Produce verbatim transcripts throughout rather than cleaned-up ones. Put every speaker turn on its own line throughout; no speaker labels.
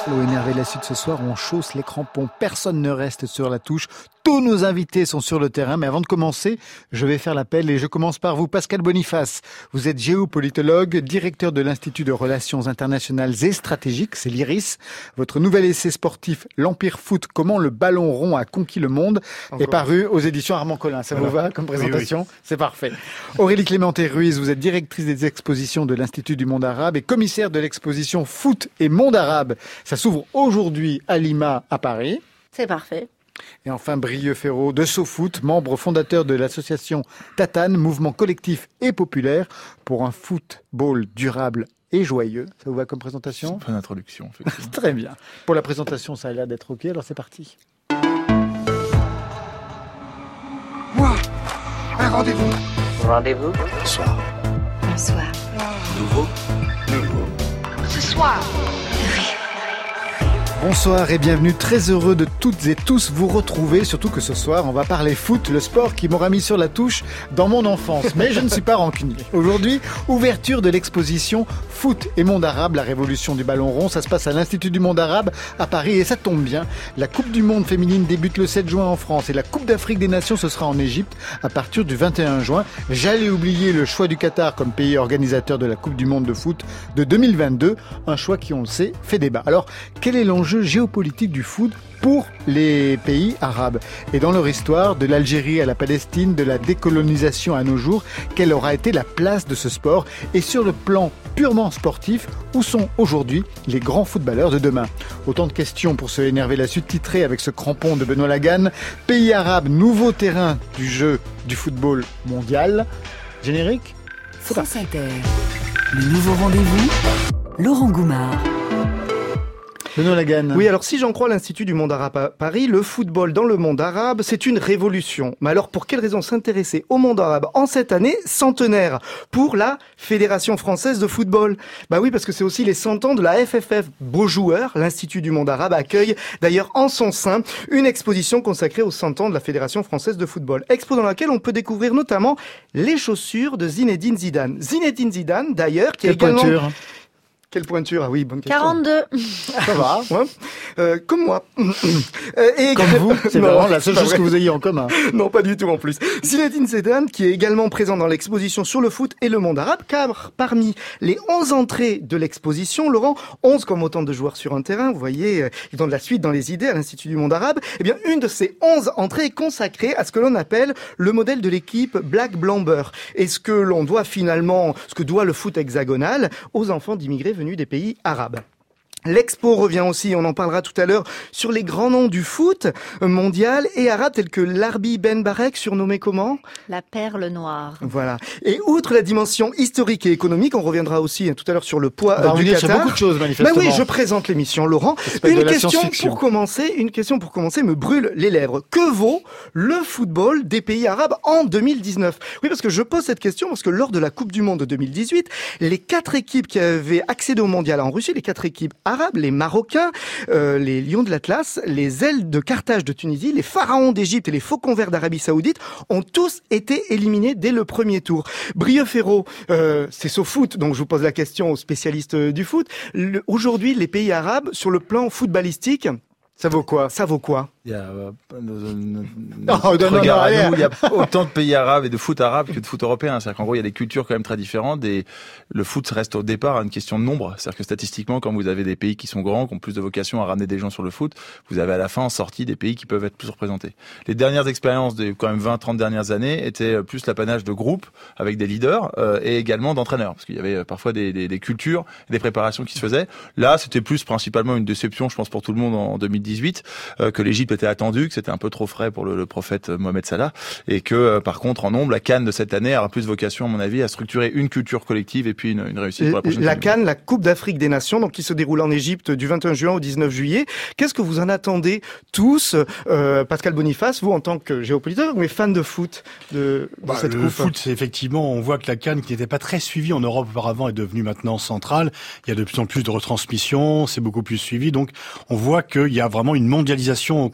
Flo énervé la suite ce soir, on chausse les crampons, personne ne reste sur la touche, tous nos invités sont sur le terrain, mais avant de commencer, je vais faire l'appel et je commence par vous, Pascal Boniface. Vous êtes géopolitologue, directeur de l'Institut de Relations Internationales et Stratégiques, c'est l'I R I S. Votre nouvel essai sportif, l'Empire Foot, comment le ballon rond a conquis le monde, Encore. est paru aux éditions Armand Collin. Ça voilà. vous va comme présentation? Oui, oui. C'est parfait. Aurélie Clémenté-Ruiz, vous êtes directrice des expositions de l'Institut du monde arabe et commissaire de l'exposition Foot et monde arabe. Ça s'ouvre aujourd'hui à Lima, à Paris.
C'est parfait.
Et enfin, Brieux Ferraud de SoFoot, membre fondateur de l'association Tatane, mouvement collectif et populaire pour un football durable et joyeux. Ça vous va comme présentation?
C'est une bonne introduction, effectivement.
Très bien. Pour la présentation, ça a l'air d'être OK, alors c'est parti.
Moi, un rendez-vous.
Rendez-vous.
Bonsoir.
Bonsoir.
Nouveau. Nouveau.
Ce soir.
Bonsoir et bienvenue, très heureux de toutes et tous vous retrouver, surtout que ce soir on va parler foot, le sport qui m'aura mis sur la touche dans mon enfance, mais je ne suis pas rancunier. Aujourd'hui, ouverture de l'exposition Foot et monde arabe, la révolution du ballon rond, ça se passe à l'Institut du monde arabe à Paris et ça tombe bien, la Coupe du monde féminine débute le sept juin en France et la Coupe d'Afrique des Nations ce sera en Égypte à partir du vingt et un juin. J'allais oublier le choix du Qatar comme pays organisateur de la Coupe du monde de foot de deux mille vingt-deux, un choix qui on le sait fait débat. Alors, quel est l'enjeu géopolitique du foot pour les pays arabes et dans leur histoire, de l'Algérie à la Palestine, de la décolonisation à nos jours, quelle aura été la place de ce sport et sur le plan purement sportif, où sont aujourd'hui les grands footballeurs de demain? Autant de questions pour se énerver la suite titrée avec ce crampon de Benoît Lagan. Pays arabes, nouveau terrain du jeu du football mondial. Générique?
France Inter. Le nouveau rendez-vous, Laurent Goumard.
Benoît Lagan.
Oui, alors si j'en crois l'Institut du monde arabe à Paris, le football dans le monde arabe, c'est une révolution. Mais alors pour quelle raison s'intéresser au monde arabe en cette année centenaire pour la Fédération française de football? Bah oui, parce que c'est aussi les cent ans de la F F F. Beaux joueurs, l'Institut du monde arabe accueille d'ailleurs en son sein une exposition consacrée aux cent ans de la Fédération française de football. Expo dans laquelle on peut découvrir notamment les chaussures de Zinedine Zidane. Zinedine Zidane d'ailleurs, qui est également...
Pointure.
Quelle pointure? Ah oui, bonne question.
quarante-deux.
Ça va, ouais. euh, comme moi.
Euh, et comme vous, c'est non, vraiment la seule chose vrai. que vous ayez en commun.
Non, pas du tout en plus. Zinedine Zidane, qui est également présent dans l'exposition sur le foot et le monde arabe, car parmi les onze entrées de l'exposition, Laurent, onze comme autant de joueurs sur un terrain, vous voyez, ils ont de la suite dans les idées à l'Institut du monde arabe, eh bien, une de ces onze entrées est consacrée à ce que l'on appelle le modèle de l'équipe Black Blamber. Et ce que l'on doit finalement, ce que doit le foot hexagonal aux enfants d'immigrés venus des pays arabes. L'expo revient aussi, on en parlera tout à l'heure, sur les grands noms du foot mondial et arabe tels que Larbi Ben Barek, surnommé comment?
La perle noire.
Voilà. Et outre la dimension historique et économique, on reviendra aussi hein, tout à l'heure sur le poids
bah,
euh, du Qatar.
Sur beaucoup de choses, manifestement.
Bah oui, je présente l'émission, Laurent. Une question pour commencer, une question pour commencer me brûle les lèvres. Que vaut le football des pays arabes en deux mille dix-neuf? Oui, parce que je pose cette question parce que lors de la Coupe du Monde de deux mille dix-huit, les quatre équipes qui avaient accédé au mondial en Russie, les quatre équipes arabes, les Marocains, euh, les Lions de l'Atlas, les Ailes de Carthage de Tunisie, les Pharaons d'Égypte et les Faucons Verts d'Arabie Saoudite ont tous été éliminés dès le premier tour. Brieux Ferraud, euh, c'est SoFoot, donc je vous pose la question aux spécialistes du foot. Le, aujourd'hui, les pays arabes, sur le plan footballistique,
ça vaut quoi?
Ça vaut quoi?
Il y a, euh, nos, nos, nos,
non, non, non,
regard
non,
à
non,
nous, il y a autant de pays arabes et de foot arabe que de foot européen. C'est-à-dire qu'en gros, il y a des cultures quand même très différentes et le foot reste au départ une question de nombre. C'est-à-dire que statistiquement, quand vous avez des pays qui sont grands, qui ont plus de vocation à ramener des gens sur le foot, vous avez à la fin en sortie des pays qui peuvent être plus représentés. Les dernières expériences des quand même vingt, trente dernières années étaient plus l'apanage de groupes avec des leaders euh, et également d'entraîneurs. Parce qu'il y avait parfois des, des, des cultures, des préparations qui se faisaient. Là, c'était plus principalement une déception, je pense, pour tout le monde en deux mille dix-huit, euh, que l'Égypte était attendue, que c'était un peu trop frais pour le, le prophète Mohamed Salah et que euh, par contre en nombre la CAN de cette année aura plus vocation à mon avis à structurer une culture collective et puis une, une réussite pour la prochaine.
La CAN, la Coupe d'Afrique des Nations, donc qui se déroule en Égypte du vingt et un juin au dix-neuf juillet. Qu'est-ce que vous en attendez tous, euh, Pascal Boniface, vous en tant que géopolitologue mais fan de foot de, de
bah,
cette
le
coupe?
Foot, c'est effectivement, on voit que la CAN qui n'était pas très suivie en Europe auparavant est devenue maintenant centrale. Il y a de plus en plus de retransmissions, c'est beaucoup plus suivi, donc on voit qu'il y a vraiment une mondialisation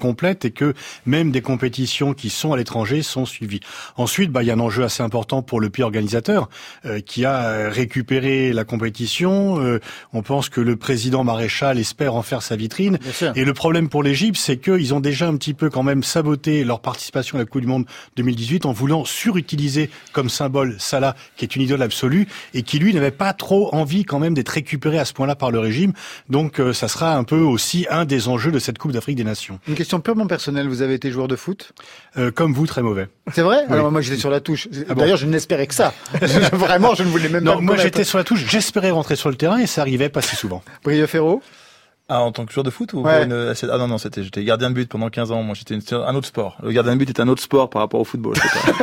complète et que même des compétitions qui sont à l'étranger sont suivies. Ensuite, bah, il y a un enjeu assez important pour le pays organisateur euh, qui a récupéré la compétition. Euh, on pense que le président Maréchal espère en faire sa vitrine. Et le problème pour l'Égypte, c'est qu'ils ont déjà un petit peu quand même saboté leur participation à la Coupe du Monde deux mille dix-huit en voulant surutiliser comme symbole Salah, qui est une idole absolue et qui lui n'avait pas trop envie quand même d'être récupéré à ce point-là par le régime. Donc euh, ça sera un peu aussi un des enjeux de cette Coupe d'Afrique des Nations.
Une question purement personnelle, vous avez été joueur de foot ?
euh, Comme vous, très mauvais.
C'est vrai ?
Oui.
Alors moi j'étais sur la touche.
Ah bon.
D'ailleurs je n'espérais que ça. Vraiment je ne voulais même
non,
pas...
moi j'étais sur la touche, j'espérais rentrer sur le terrain et ça arrivait pas si souvent.
Brieux Ferraud ?
Ah, en tant que joueur de foot ou
ouais.
une... Ah non, non, c'était, j'étais gardien de but pendant quinze ans. Moi, j'étais une... un autre sport. Le gardien de but est un autre sport par rapport au football.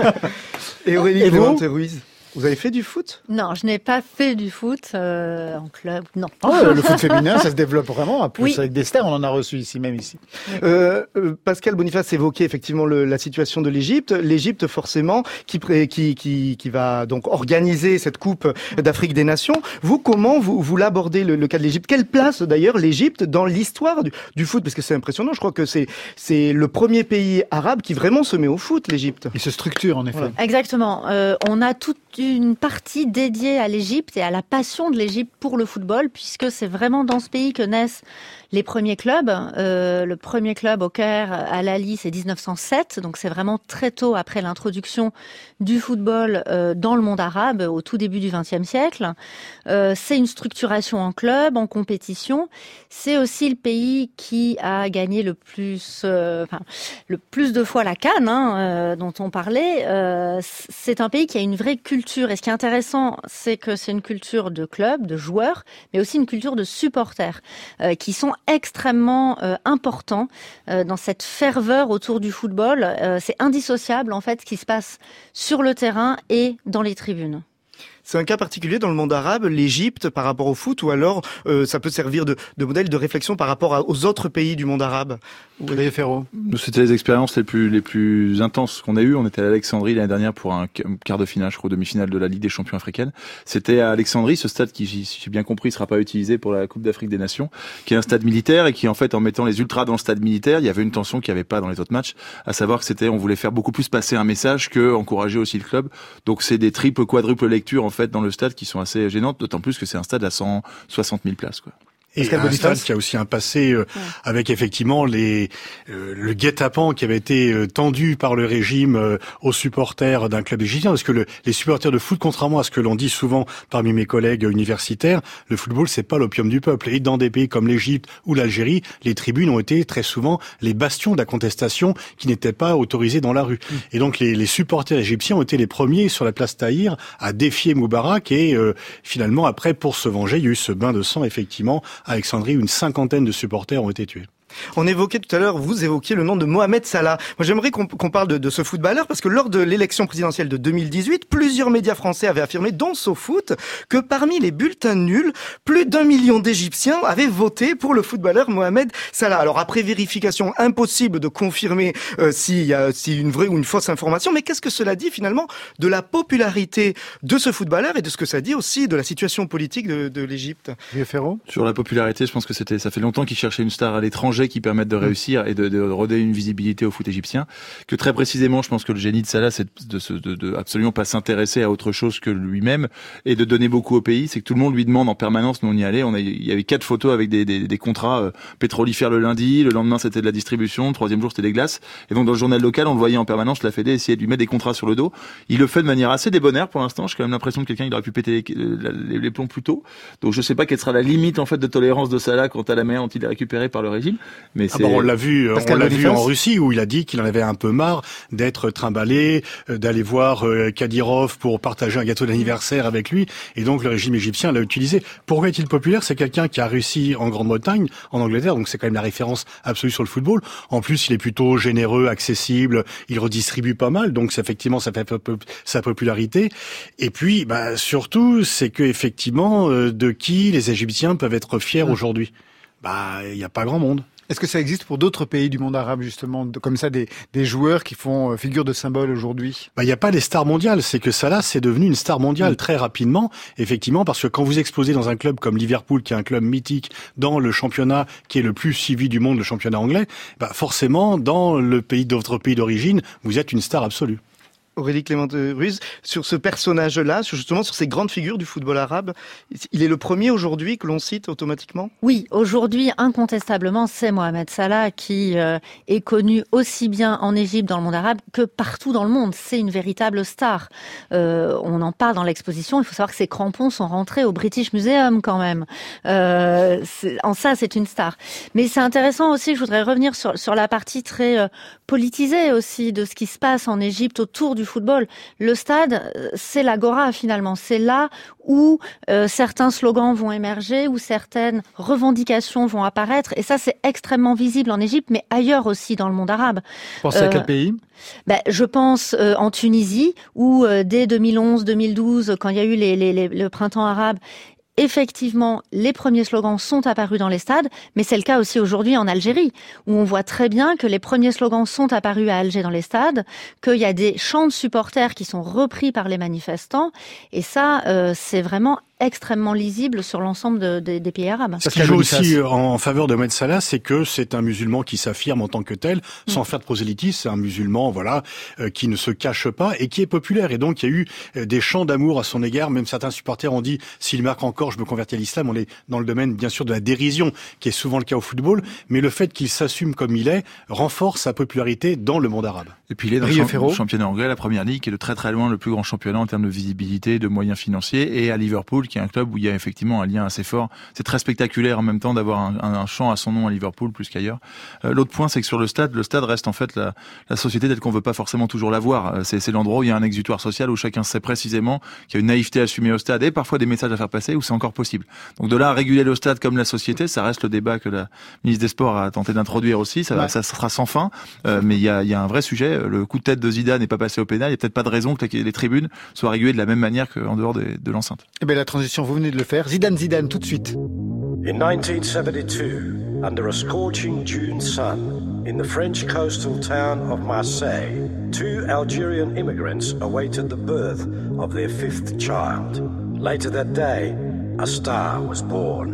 Et Aurélie Clémente Ruiz, vous avez fait du foot ?
Non, je n'ai pas fait du foot euh, en club, non.
Ah, le foot féminin, ça se développe vraiment. En plus,
oui.
avec des stars, on en a reçu ici, même ici.
Oui.
Euh, euh, Pascal Boniface évoquait effectivement le, la situation de l'Égypte. L'Égypte, forcément, qui, qui, qui, qui va donc organiser cette Coupe d'Afrique des Nations. Vous, comment vous, vous l'abordez, le, le cas de l'Égypte ? Quelle place, d'ailleurs, l'Égypte dans l'histoire du, du foot ? Parce que c'est impressionnant. Je crois que c'est, c'est le premier pays arabe qui vraiment se met au foot, l'Égypte.
Il se structure, en effet.
Voilà.
Exactement. Euh, on a toute une partie dédiée à l'Égypte et à la passion de l'Égypte pour le football, puisque c'est vraiment dans ce pays que naissent les premiers clubs. Euh, le premier club au Caire, à Al-Ahly, c'est dix-neuf cent sept, donc c'est vraiment très tôt après l'introduction du football euh, dans le monde arabe, au tout début du vingtième siècle. Euh, c'est une structuration en club, en compétition. C'est aussi le pays qui a gagné le plus, euh, enfin, le plus de fois la CAN, hein, euh, dont on parlait. Euh, c'est un pays qui a une vraie culture. Et ce qui est intéressant, c'est que c'est une culture de club, de joueurs, mais aussi une culture de supporters, euh, qui sont extrêmement euh, importants euh, dans cette ferveur autour du football. Euh, c'est indissociable, en fait, ce qui se passe sur le terrain et dans les tribunes.
C'est un cas particulier dans le monde arabe, l'Égypte par rapport au foot, ou alors euh, ça peut servir de, de modèle de réflexion par rapport à, aux autres pays du monde arabe.
Oui, Ferraud.
Nous, c'était les expériences les plus les plus intenses qu'on a eues. On était à Alexandrie l'année dernière pour un quart de finale, je crois, demi-finale de la Ligue des Champions africaine. C'était à Alexandrie, ce stade qui, si j'ai bien compris, sera pas utilisé pour la Coupe d'Afrique des Nations, qui est un stade militaire et qui, en fait, en mettant les ultras dans le stade militaire, il y avait une tension qu'il n'y avait pas dans les autres matchs, à savoir que c'était, on voulait faire beaucoup plus passer un message que encourager aussi le club. Donc c'est des triples, quadruples lectures en fait dans le stade qui sont assez gênantes, d'autant plus que c'est un stade à cent soixante mille places, quoi.
Et un stade qui a aussi un passé euh, ouais. avec effectivement les euh, le guet-apens qui avait été euh, tendu par le régime euh, aux supporters d'un club égyptien, parce que le, les supporters de foot, contrairement à ce que l'on dit souvent parmi mes collègues universitaires, le football c'est pas l'opium du peuple. Et dans des pays comme l'Égypte ou l'Algérie, les tribunes ont été très souvent les bastions de la contestation qui n'étaient pas autorisés dans la rue. Mmh. Et donc les, les supporters égyptiens ont été les premiers sur la place Tahrir à défier Moubarak et euh, finalement après pour se venger, il y a eu ce bain de sang effectivement. À Alexandrie, une cinquantaine de supporters ont été tués.
On évoquait tout à l'heure, vous évoquiez le nom de Mohamed Salah. Moi, j'aimerais qu'on, qu'on parle de, de ce footballeur parce que lors de l'élection présidentielle de deux mille dix-huit, plusieurs médias français avaient affirmé, dont SoFoot, que parmi les bulletins nuls, plus d'un million d'Égyptiens avaient voté pour le footballeur Mohamed Salah. Alors après vérification, impossible de confirmer euh, s'il y a si une vraie ou une fausse information, mais qu'est-ce que cela dit finalement de la popularité de ce footballeur et de ce que ça dit aussi de la situation politique de, de l'Égypte?
Vieux Ferraud.
Sur la popularité, je pense que c'était, ça fait longtemps qu'il cherchait une star à l'étranger qui permettent de réussir et de, de redonner une visibilité au foot égyptien. Que très précisément, je pense que le génie de Salah, c'est de, de, de, de absolument pas s'intéresser à autre chose que lui-même et de donner beaucoup au pays. C'est que tout le monde lui demande en permanence. Nous, on y allait. On a, il y avait quatre photos avec des, des, des contrats euh, pétrolifères le lundi. Le lendemain, c'était de la distribution. Le troisième jour, c'était des glaces. Et donc, dans le journal local, on le voyait en permanence. La Fédé essayait de lui mettre des contrats sur le dos. Il le fait de manière assez débonnaire pour l'instant. J'ai quand même l'impression que quelqu'un il aurait pu péter les, les, les plombs plus tôt. Donc, je sais pas quelle sera la limite en fait de tolérance de Salah quant à la manière dont il est récupéré par le régime. Mais
ah
c'est...
bon, on l'a vu.
Pascal
on l'a
Boniface.
vu en Russie où il a dit qu'il en avait un peu marre d'être trimballé, d'aller voir Kadyrov pour partager un gâteau d'anniversaire avec lui. Et donc le régime égyptien l'a utilisé. Pourquoi est-il populaire? C'est quelqu'un qui a réussi en Grande-Bretagne, en Angleterre, donc c'est quand même la référence absolue sur le football. En plus, il est plutôt généreux, accessible, il redistribue pas mal, donc effectivement ça fait sa popularité. Et puis, bah, surtout, c'est que effectivement, de qui les Égyptiens peuvent être fiers mmh. aujourd'hui? Bah, il n'y a pas grand monde.
Est-ce que ça existe pour d'autres pays du monde arabe, justement, comme ça, des, des joueurs qui font figure de symbole aujourd'hui?
Bah, il n'y a pas des stars mondiales. C'est que Salah, c'est devenu une star mondiale mmh. très rapidement, effectivement, parce que quand vous explosez dans un club comme Liverpool, qui est un club mythique dans le championnat qui est le plus suivi du monde, le championnat anglais, bah, forcément, dans le pays de votre pays d'origine, vous êtes une star absolue.
Aurélie Clément-Ruz, sur ce personnage-là, sur justement sur ces grandes figures du football arabe, il est le premier aujourd'hui que l'on cite automatiquement ?
Oui, aujourd'hui, incontestablement, c'est Mohamed Salah qui euh, est connu aussi bien en Égypte, dans le monde arabe, que partout dans le monde. C'est une véritable star. Euh, on en parle dans l'exposition. Il faut savoir que ses crampons sont rentrés au British Museum quand même. Euh, en ça, c'est une star. Mais c'est intéressant aussi, je voudrais revenir sur, sur la partie très euh, politisée aussi de ce qui se passe en Égypte autour du football. Le stade, c'est l'agora finalement. C'est là où euh, certains slogans vont émerger, où certaines revendications vont apparaître. Et ça, c'est extrêmement visible en Égypte, mais ailleurs aussi dans le monde arabe.
Vous pensez euh, à quel pays ?
Ben, je pense euh, en Tunisie, où euh, dès deux mille onze deux mille douze, quand il y a eu les, les, les, le printemps arabe, effectivement, les premiers slogans sont apparus dans les stades, mais c'est le cas aussi aujourd'hui en Algérie, où on voit très bien que les premiers slogans sont apparus à Alger dans les stades, qu'il y a des chants de supporters qui sont repris par les manifestants, et ça, euh, c'est vraiment extrêmement lisible sur l'ensemble de, de, des pays arabes.
Ce qui joue aussi en faveur de Mohamed Salah, c'est que c'est un musulman qui s'affirme en tant que tel, sans mmh. faire de prosélytisme. C'est un musulman, voilà, euh, qui ne se cache pas et qui est populaire. Et donc, il y a eu euh, des chants d'amour à son égard. Même certains supporters ont dit, s'il marque encore, je me convertis à l'islam. On est dans le domaine, bien sûr, de la dérision, qui est souvent le cas au football. Mais le fait qu'il s'assume comme il est renforce sa popularité dans le monde arabe.
Et puis, il est dans le champ- championnat anglais, la Première Ligue, qui est de très très loin le plus grand championnat en termes de visibilité, de moyens financiers. Et à Liverpool, qui est un club où il y a effectivement un lien assez fort. C'est très spectaculaire en même temps d'avoir un, un, un chant à son nom à Liverpool plus qu'ailleurs. Euh, l'autre point, c'est que sur le stade, le stade reste en fait la, la société telle qu'on veut pas forcément toujours la voir. C'est, c'est l'endroit où il y a un exutoire social, où chacun sait précisément qu'il y a une naïveté assumée au stade et parfois des messages à faire passer où c'est encore possible. Donc de là à réguler le stade comme la société, ça reste le débat que la ministre des Sports a tenté d'introduire aussi. Ça, ouais. ça sera sans fin, euh, mais il y a, il y a un vrai sujet. Le coup de tête de Zidane n'est pas passé au pénal. Il n'y a peut-être pas de raison que les, les tribunes soient régulées de la même manière qu'en dehors de, de l'enceinte.
Eh bien la transition, vous venez de le faire. Zidane, Zidane, tout de suite.
In nineteen seventy-two, under a scorching June sun, in the French coastal town of Marseille, two Algerian immigrants awaited the birth of their fifth child. Later that day, a star was born.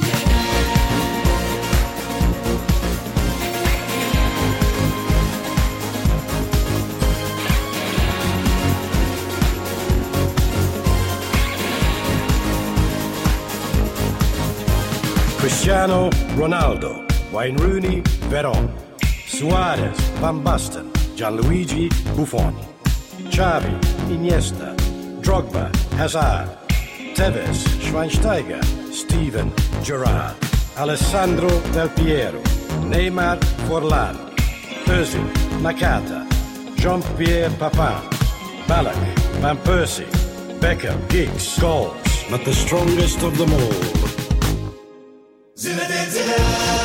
Cristiano Ronaldo, Wayne Rooney, Veron, Suarez, Van Basten, Gianluigi Buffon, Xavi, Iniesta, Drogba, Hazard, Tevez, Schweinsteiger, Steven Gerrard, Alessandro Del Piero, Neymar Forlan, Özil, Nakata, Jean-Pierre Papin, Ballack, Van Persie, Beckham, Giggs, Scholes, but the strongest of them all, Zinedine Zidane.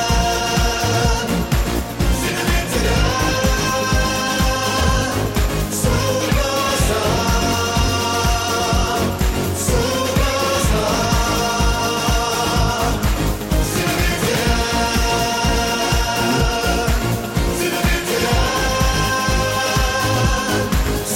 Zinedine Zidane. Superstar. Superstar. Zinedine Zidane. Zinedine Zidane.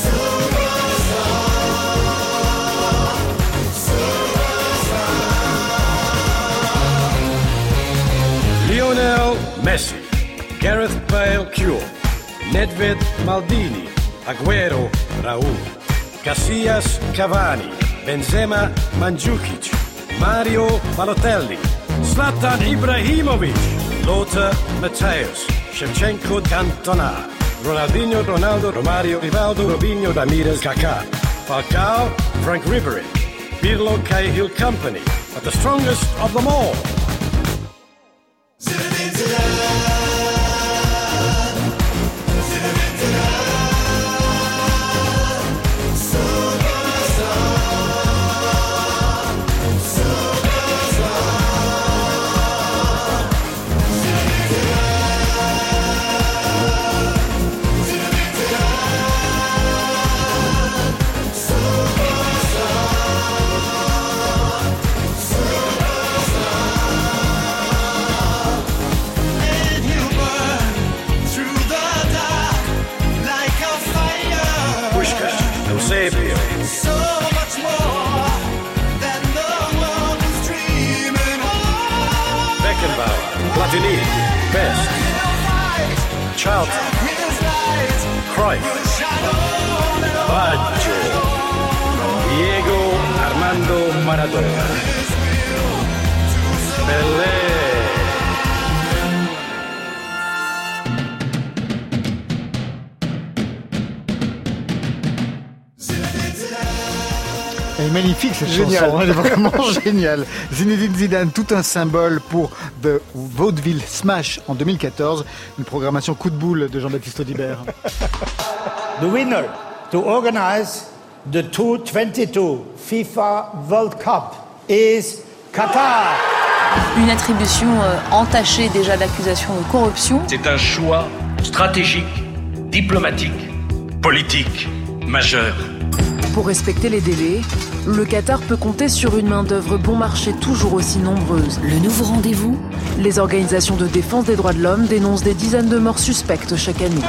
Superstar. Lionel Messi, Gareth Bale Cure, Nedved Maldini, Aguero Raul, Casillas Cavani, Benzema Mandzukic, Mario Balotelli, Zlatan Ibrahimovic, Lothar Matthäus, Shevchenko Cantona, Ronaldinho, Ronaldo, Romario, Rivaldo, Robinho, Ramirez, Kaká, Falcao, Frank Ribery, Pirlo, Cahill Company, but the strongest of them all, Zinedine Zidane. Zinedine Zidane. Superstar. Superstar. Zinedine Zidane. Zinedine Zidane. Superstar. Superstar. Platini, Best, Charlton, Cruyff, Baggio, Diego Armando Maradona, Pelé.
Elle est magnifique cette
Génial.
chanson, elle est vraiment géniale. Zinedine Zidane, tout un symbole pour The Vaudeville Smash en deux mille quatorze, une programmation coup de boule de Jean-Baptiste Audibert.
The winner to organize the two thousand twenty-two FIFA World Cup is Qatar.
Une attribution euh, entachée déjà d'accusations de corruption.
C'est un choix stratégique, diplomatique, politique majeur.
Pour respecter les délais, le Qatar peut compter sur une main-d'œuvre bon marché toujours aussi nombreuse. Le nouveau rendez-vous ? Les organisations de défense des droits de l'homme dénoncent des dizaines de morts suspectes chaque année.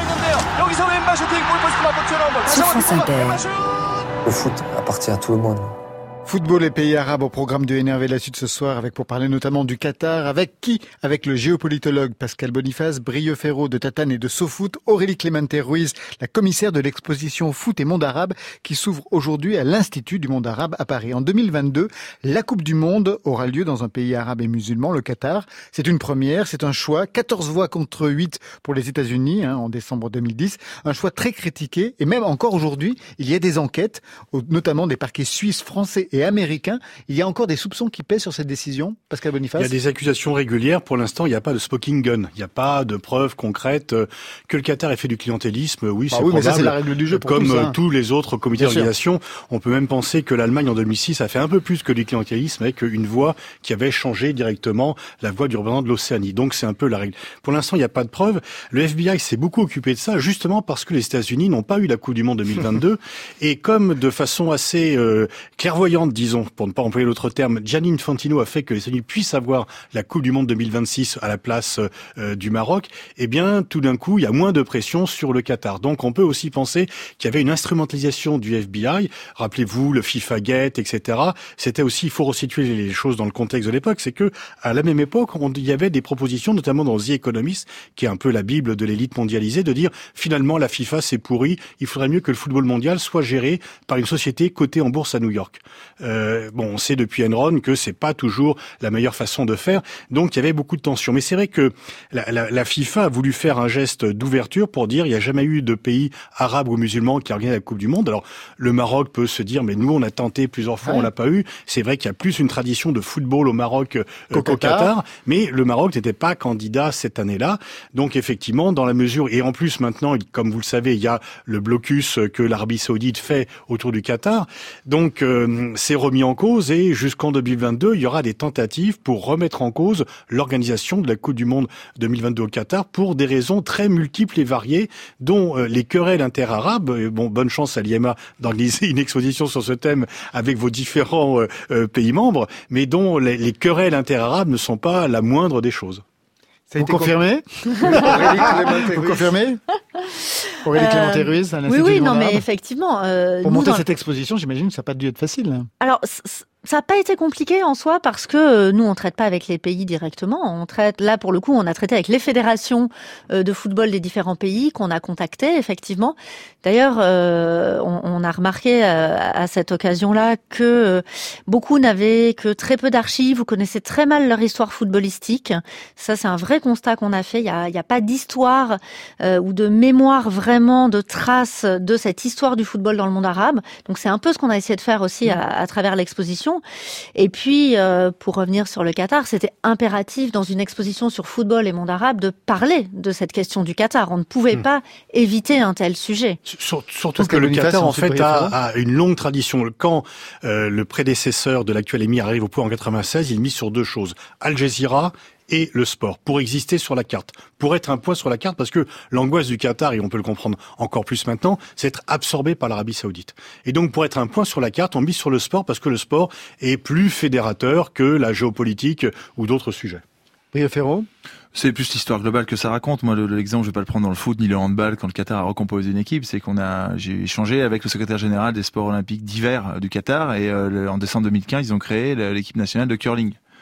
Sur France Inter.
Le foot appartient à tout le monde.
Football et pays arabes au programme de Énervé la Sud ce soir, avec pour parler notamment du Qatar. Avec qui? Avec le géopolitologue Pascal Boniface, Brieux Ferraud de Tatane et de SoFoot, Aurélie Clémente Ruiz, la commissaire de l'exposition Foot et Monde Arabe qui s'ouvre aujourd'hui à l'Institut du Monde Arabe à Paris. En deux mille vingt-deux, la Coupe du Monde aura lieu dans un pays arabe et musulman, le Qatar. C'est une première, c'est un choix. quatorze voix contre huit pour les États-Unis hein, en décembre deux mille dix. Un choix très critiqué et même encore aujourd'hui, il y a des enquêtes, notamment des parquets suisses, français et américain. Il y a encore des soupçons qui pèsent sur cette décision, Pascal Boniface?
Il y a des accusations régulières. Pour l'instant, il n'y a pas de smoking gun. Il n'y a pas de preuves concrètes. Que le Qatar ait fait du clientélisme, oui,
bah
c'est
oui,
probable.
Mais ça, c'est la règle du jeu pour
Comme
tous, hein.
tous les autres comités d'organisation. On peut même penser que l'Allemagne, en deux mille six, a fait un peu plus que du clientélisme avec une voix qui avait changé directement la voix du représentant de l'Océanie. Donc, c'est un peu la règle. Pour l'instant, il n'y a pas de preuves. Le F B I s'est beaucoup occupé de ça, justement parce que les États-Unis n'ont pas eu la Coupe du Monde deux mille vingt-deux. Et comme de façon assez euh, clairvoyante, disons, pour ne pas employer l'autre terme, Gianni Infantino a fait que les États-Unis puissent avoir la Coupe du Monde deux mille vingt-six à la place euh, du Maroc, eh bien, tout d'un coup, il y a moins de pression sur le Qatar. Donc, on peut aussi penser qu'il y avait une instrumentalisation du F B I. Rappelez-vous, le FIFA Gate, et cetera. C'était aussi, il faut resituer les choses dans le contexte de l'époque, c'est que, à la même époque, on, il y avait des propositions, notamment dans The Economist, qui est un peu la bible de l'élite mondialisée, de dire, finalement, la FIFA, c'est pourri, il faudrait mieux que le football mondial soit géré par une société cotée en bourse à New York. Euh, bon, on sait depuis Enron que c'est pas toujours la meilleure façon de faire. Donc, il y avait beaucoup de tensions. Mais c'est vrai que la, la, la FIFA a voulu faire un geste d'ouverture pour dire il n'y a jamais eu de pays arabes ou musulmans qui a organisé la Coupe du Monde. Alors, le Maroc peut se dire mais nous, on a tenté plusieurs fois, ouais. on l'a pas eu. C'est vrai qu'il y a plus une tradition de football au Maroc euh, qu'au Qatar. Qatar. Mais le Maroc n'était pas candidat cette année-là. Donc, effectivement, dans la mesure... Et en plus, maintenant, comme vous le savez, il y a le blocus que l'Arabie Saoudite fait autour du Qatar. Donc, euh, c'est remis en cause et jusqu'en deux mille vingt-deux, il y aura des tentatives pour remettre en cause l'organisation de la Coupe du Monde deux mille vingt-deux au Qatar pour des raisons très multiples et variées, dont euh, les querelles interarabes. Bon, bonne chance à l'I M A d'organiser une exposition sur ce thème avec vos différents euh, euh, pays membres, mais dont les, les querelles interarabes ne sont pas la moindre des choses.
Ça a Vous été confirmez Vous confirmez Aurélie euh, Clémente Ruiz, à l'Institut
Oui, oui,
du
non,
Monde
mais
Arabe.
effectivement. Euh,
Pour monter
dans...
cette exposition, j'imagine que ça n'a pas dû être facile.
Alors, c- ça n'a pas été compliqué en soi parce que nous, on traite pas avec les pays directement. On traite, là, pour le coup, on a traité avec les fédérations de football des différents pays qu'on a contactés, effectivement. D'ailleurs, euh, on, on a remarqué à, à cette occasion-là que beaucoup n'avaient que très peu d'archives ou connaissaient très mal leur histoire footballistique. Ça, c'est un vrai constat qu'on a fait. Il y a, il y a pas d'histoire euh, ou de mémoire vraiment de traces de cette histoire du football dans le monde arabe. Donc, c'est un peu ce qu'on a essayé de faire aussi à, à travers l'exposition. Et puis, euh, pour revenir sur le Qatar, c'était impératif dans une exposition sur football et monde arabe de parler de cette question du Qatar. On ne pouvait mmh. pas éviter un tel sujet.
Surtout Parce que, que le Qatar, en fait, a, a une longue tradition. Quand euh, le prédécesseur de l'actuel émir arrive au pouvoir en quatre-vingt-seize, il mise sur deux choses. Al Jazeera et le sport, pour exister sur la carte, pour être un point sur la carte, parce que l'angoisse du Qatar, et on peut le comprendre encore plus maintenant, c'est être absorbé par l'Arabie Saoudite. Et donc, pour être un point sur la carte, on mise sur le sport, parce que le sport est plus fédérateur que la géopolitique ou d'autres sujets.
Brieux Ferraud ?
C'est plus l'histoire globale que ça raconte. Moi, l'exemple, je vais pas le prendre dans le foot ni le handball quand le Qatar a recomposé une équipe. C'est qu'on a, j'ai échangé avec le secrétaire général des sports olympiques d'hiver du Qatar et euh, en décembre deux mille quinze, ils ont créé l'équipe nationale de curling.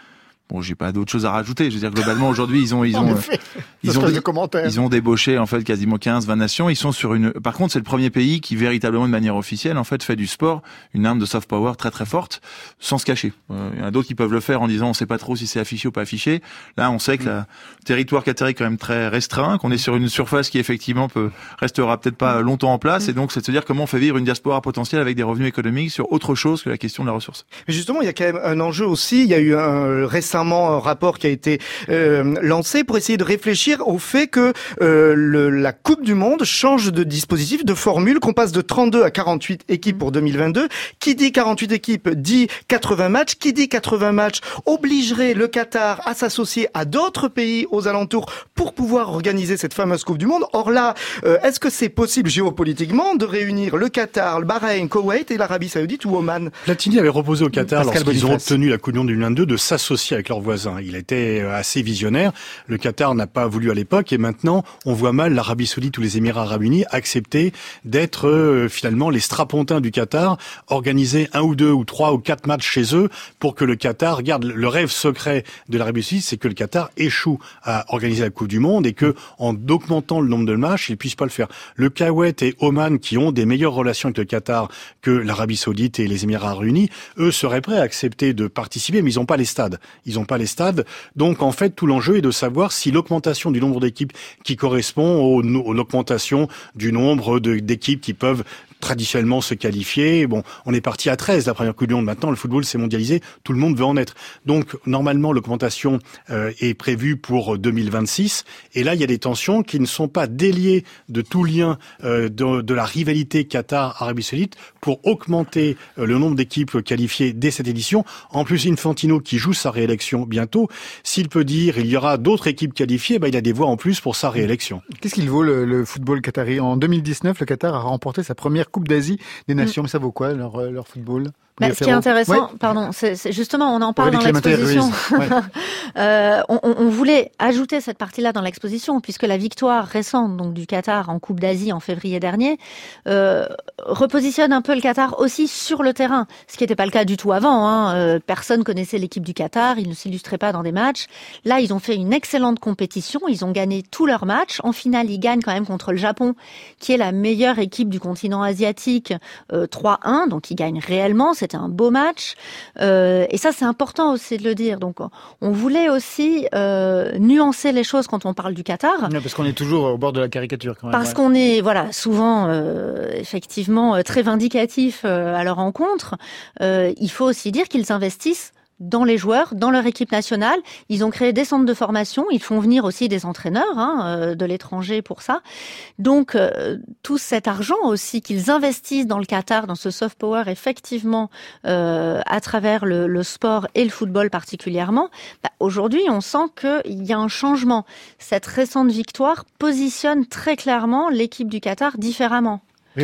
Bon, j'ai pas d'autre chose à rajouter. Je veux dire, globalement, aujourd'hui, ils ont, ils ont, ils ont,
de
ils ont débauché, en fait, quasiment quinze, vingt nations. Ils sont sur une, par contre, c'est le premier pays qui, véritablement, de manière officielle, en fait, fait du sport une arme de soft power très, très forte, sans se cacher. Euh, il y en a d'autres qui peuvent le faire en disant, on sait pas trop si c'est affiché ou pas affiché. Là, on sait que le territoire qatari est quand même très restreint, qu'on est sur une surface qui, effectivement, peut, restera peut-être pas longtemps en place. Et donc, c'est de se dire comment on fait vivre une diaspora potentielle avec des revenus économiques sur autre chose que la question de la ressource.
Mais justement, il y a quand même un enjeu aussi. Il y a eu un, récemment, un rapport qui a été euh, lancé pour essayer de réfléchir au fait que euh, le, la Coupe du Monde change de dispositif, de formule, qu'on passe de trente-deux à quarante-huit équipes pour deux mille vingt-deux. Qui dit quarante-huit équipes dit quatre-vingts matchs. Qui dit quatre-vingts matchs obligerait le Qatar à s'associer à d'autres pays aux alentours pour pouvoir organiser cette fameuse Coupe du Monde. Or là, euh, est-ce que c'est possible géopolitiquement de réunir le Qatar, le Bahreïn, Koweït et l'Arabie Saoudite ou Oman?
Platini avait proposé au Qatar,
Pascal
lorsqu'ils ont
Boniface.
obtenu la Coupe du Monde deux mille vingt-deux, de s'associer avec leurs voisins. Il était assez visionnaire. Le Qatar n'a pas voulu à l'époque et maintenant, on voit mal l'Arabie Saoudite ou les Émirats Arabes Unis accepter d'être euh, finalement les strapontins du Qatar, organiser un ou deux ou trois ou quatre matchs chez eux pour que le Qatar, regarde, le rêve secret de l'Arabie Saoudite, c'est que le Qatar échoue à organiser la Coupe du Monde et que, en augmentant le nombre de matchs, ils puissent pas le faire. Le Koweït et Oman, qui ont des meilleures relations avec le Qatar que l'Arabie Saoudite et les Émirats Arabes Unis, eux seraient prêts à accepter de participer, mais ils n'ont pas les stades. Ils n'ont pas les stades. Donc, en fait, tout l'enjeu est de savoir si l'augmentation du nombre d'équipes qui correspond au, au, l'augmentation du nombre de, d'équipes qui peuvent traditionnellement se qualifier. Bon, on est parti à treize la première Coupe du Monde. Maintenant, le football s'est mondialisé. Tout le monde veut en être. Donc, normalement, l'augmentation euh, est prévue pour deux mille vingt-six. Et là, il y a des tensions qui ne sont pas déliées de tout lien euh, de, de la rivalité Qatar-Arabie Saoudite pour augmenter euh, le nombre d'équipes qualifiées dès cette édition. En plus, Infantino, qui joue sa réélection bientôt, s'il peut dire il y aura d'autres équipes qualifiées, bah, il a des voix en plus pour sa réélection.
Qu'est-ce qu'il vaut le, le football qatari? En deux mille dix-neuf, le Qatar a remporté sa première Coupe d'Asie des Nations. Mais ça vaut quoi, leur, leur football?
Bah, ce qui est intéressant, ouais. pardon, c'est, c'est justement, on en parle dans l'exposition. Ouais. euh, on, on voulait ajouter cette partie-là dans l'exposition, puisque la victoire récente donc du Qatar en Coupe d'Asie en février dernier euh, repositionne un peu le Qatar aussi sur le terrain, ce qui n'était pas le cas du tout avant. Hein. Euh, personne connaissait l'équipe du Qatar, ils ne s'illustraient pas dans des matchs. Là, ils ont fait une excellente compétition, ils ont gagné tous leurs matchs. En finale, ils gagnent quand même contre le Japon, qui est la meilleure équipe du continent asiatique, euh, trois un, donc ils gagnent réellement. C'est C'était un beau match, euh, et ça c'est important aussi de le dire. Donc on voulait aussi euh, nuancer les choses quand on parle du Qatar.
Ouais, parce qu'on est toujours au bord de la caricature quand même.
Parce
ouais.
qu'on est voilà souvent euh, effectivement très vindicatif euh, à leur encontre. Euh, il faut aussi dire qu'ils investissent dans les joueurs, dans leur équipe nationale. Ils ont créé des centres de formation. Ils font venir aussi des entraîneurs hein, de l'étranger pour ça. Donc, euh, tout cet argent aussi qu'ils investissent dans le Qatar, dans ce soft power, effectivement, euh, à travers le, le sport et le football particulièrement, bah, aujourd'hui, on sent qu'il y a un changement. Cette récente victoire positionne très clairement l'équipe du Qatar différemment.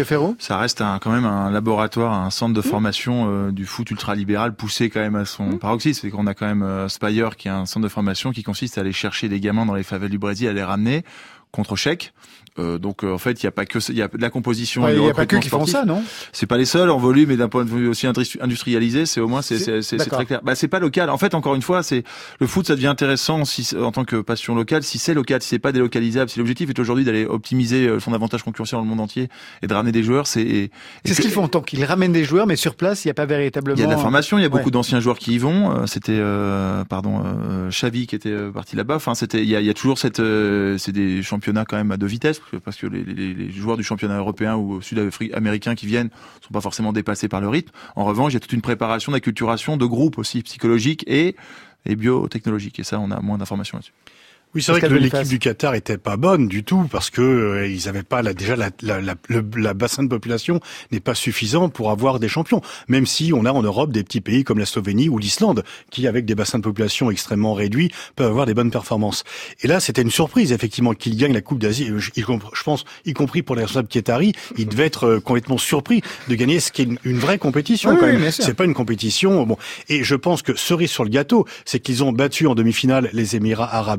Ça reste un, quand même un laboratoire, un centre de formation euh, du foot ultra-libéral poussé quand même à son mmh. paroxysme. C'est qu'on a quand même euh, Spire qui est un centre de formation qui consiste à aller chercher des gamins dans les favelles du Brésil, à les ramener contre chèque. Euh, donc euh, en fait, il y a pas que il y a de la composition.
Il
ouais,
y a pas que qui font ça, non?
C'est pas les seuls en volume et d'un point de vue aussi industrialisé. C'est au moins c'est c'est, c'est, c'est très clair. Bah c'est pas local. En fait, encore une fois, c'est le foot, ça devient intéressant si en tant que passion locale, si c'est local, si c'est pas délocalisable. Si l'objectif est aujourd'hui d'aller optimiser son avantage concurrentiel dans le monde entier et de ramener des joueurs, c'est et,
c'est et ce qu'ils font. Tant qu'ils ramènent des joueurs, mais sur place, il y a pas véritablement.
Il y a de la formation. Il y a beaucoup
ouais.
d'anciens joueurs qui y vont. C'était euh, pardon euh, Xavi qui était parti là-bas. Enfin, c'était il y a, il y a toujours cette euh, c'est des championnats quand même à deux vitesses parce que les, les les joueurs du championnat européen ou sud-américain qui viennent sont pas forcément dépassés par le rythme. En revanche, il y a toute une préparation, d'acculturation de groupe aussi psychologique et, et biotechnologique. Et ça, on a moins d'informations là-dessus.
Oui, c'est vrai que l'équipe du Qatar était pas bonne du tout parce que euh, ils avaient pas la, déjà la, la, la, le la bassin de population n'est pas suffisant pour avoir des champions. Même si on a en Europe des petits pays comme la Slovénie ou l'Islande qui, avec des bassins de population extrêmement réduits, peuvent avoir des bonnes performances. Et là, c'était une surprise effectivement qu'ils gagnent la Coupe d'Asie. Je, je pense, y compris pour les responsables Qatari, ils devaient être complètement surpris de gagner ce qui est une, une vraie compétition. Oui, quand même. C'est pas une compétition. Bon, et je pense que cerise sur le gâteau, c'est qu'ils ont battu en demi-finale les Émirats Arabes Unis qui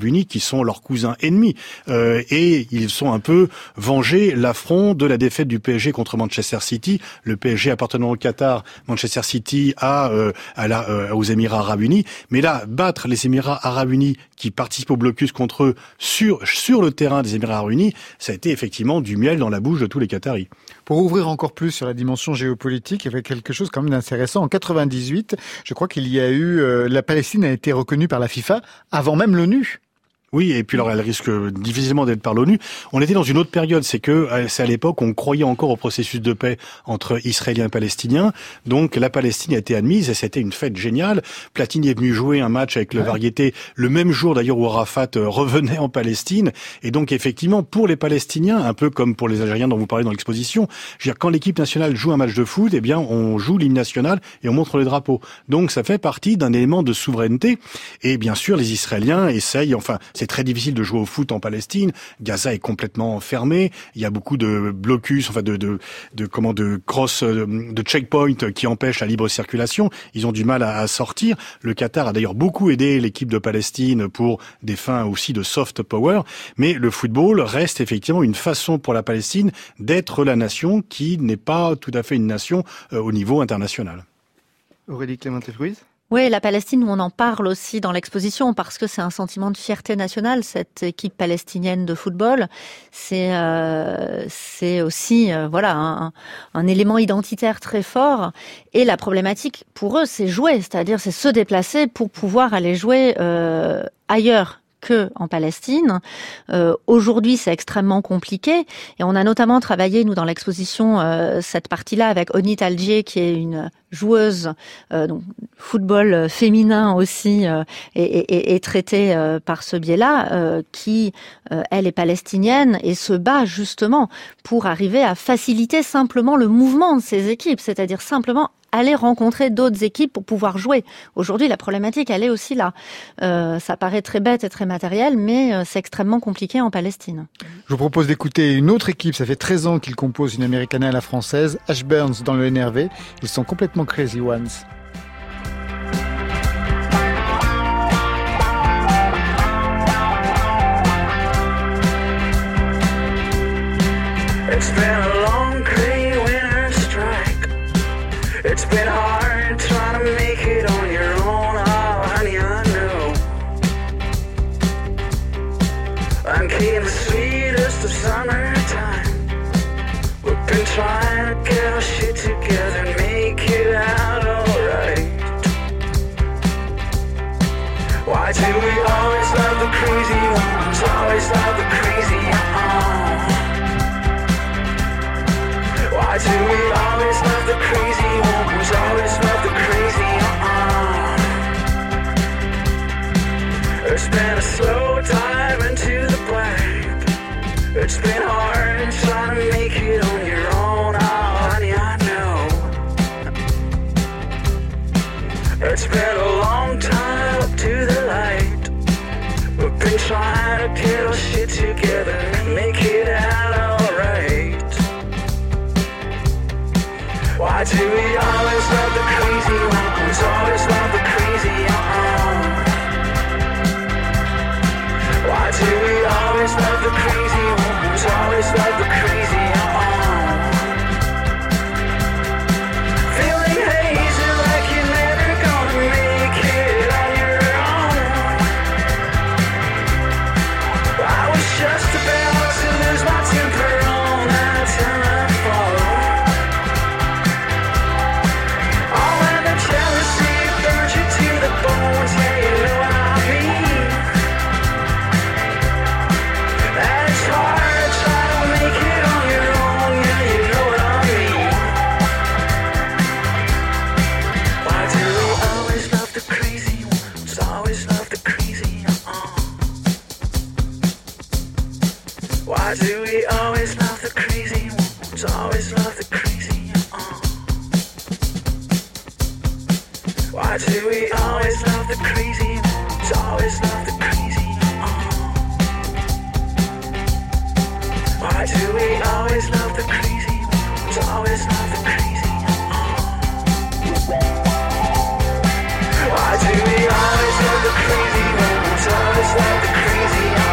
sont leurs cousins ennemis. Euh, et ils sont un peu vengés l'affront de la défaite du P S G contre Manchester City. Le P S G appartenant au Qatar, Manchester City à, euh, à la, euh, aux Émirats Arabes Unis. Mais là, battre les Émirats Arabes Unis qui participent au blocus contre eux sur, sur le terrain des Émirats Arabes Unis, ça a été effectivement du miel dans la bouche de tous les Qataris.
Pour ouvrir encore plus sur la dimension géopolitique, il y avait quelque chose quand même d'intéressant. En quatre-vingt-dix-huit, je crois qu'il y a eu... Euh, la Palestine a été reconnue par la FIFA avant même l'ONU.
Oui, et puis alors elle risque difficilement d'être par l'ONU. On était dans une autre période, c'est que c'est à l'époque on croyait encore au processus de paix entre Israéliens et Palestiniens. Donc la Palestine a été admise et c'était une fête géniale. Platini est venu jouer un match avec le ouais. Variété le même jour d'ailleurs où Arafat revenait en Palestine. Et donc effectivement pour les Palestiniens, un peu comme pour les Algériens dont vous parlez dans l'exposition, je veux dire, quand l'équipe nationale joue un match de foot, eh bien on joue l'hymne national et on montre les drapeaux. Donc ça fait partie d'un élément de souveraineté. Et bien sûr les Israéliens essayent, enfin c'est très difficile de jouer au foot en Palestine. Gaza est complètement fermé. Il y a beaucoup de blocus, enfin de de de comment de cross, de checkpoints qui empêchent la libre circulation. Ils ont du mal à, à sortir. Le Qatar a d'ailleurs beaucoup aidé l'équipe de Palestine pour des fins aussi de soft power. Mais le football reste effectivement une façon pour la Palestine d'être la nation qui n'est pas tout à fait une nation euh, au niveau international.
Aurélie Clément-Ruiz.
Oui, la Palestine, on en parle aussi dans l'exposition parce que c'est un sentiment de fierté nationale, cette équipe palestinienne de football. C'est euh, c'est aussi euh, voilà un, un élément identitaire très fort. Et la problématique pour eux, c'est jouer, c'est-à-dire c'est se déplacer pour pouvoir aller jouer euh, ailleurs que en Palestine. Euh, aujourd'hui, c'est extrêmement compliqué et on a notamment travaillé, nous, dans l'exposition, euh, cette partie-là avec Onit Algier, qui est une joueuse, euh, donc football féminin aussi, euh, et, et, et traitée euh, par ce biais-là, euh, qui, euh, elle, est palestinienne et se bat justement pour arriver à faciliter simplement le mouvement de ces équipes, c'est-à-dire simplement aller rencontrer d'autres équipes pour pouvoir jouer. Aujourd'hui, la problématique, elle est aussi là. Euh, ça paraît très bête et très matériel, mais euh, c'est extrêmement compliqué en Palestine.
Je vous propose d'écouter une autre équipe. Ça fait treize ans qu'ils composent une Americana à la française, Ashburns dans le N R V. Ils sont complètement crazy ones.
It's been a long, gray winter strike. It's been hard trying to make it on your own, oh honey, I know. I'm getting the sweetest of summertime. We've been trying to get our shit together and make it out alright. Why do we always love the crazy ones, always love the crazy ones? Why do we always love the crazy ones, always love the crazy uh-uh. It's been a slow dive into the black. It's been hard trying to make it on your own, oh honey, I know. It's been a long time up to the light. We've been trying to get our shit together and make it out alright. Why do we always love the crazy ones, always love the crazy uh-uh? Why do we always love the crazy ones, always love the crazy uh-uh? Feeling hazy like you're never gonna make it on your own. I was just about to lose my temper on that telephone. Why do we always love the crazy ones, always love the crazy uh? Why do we always love the crazy ones, always love the crazy uh? Why do we always love the crazy ones, always love the crazy uh? Why do we always love the crazy ones, always love the crazy uh?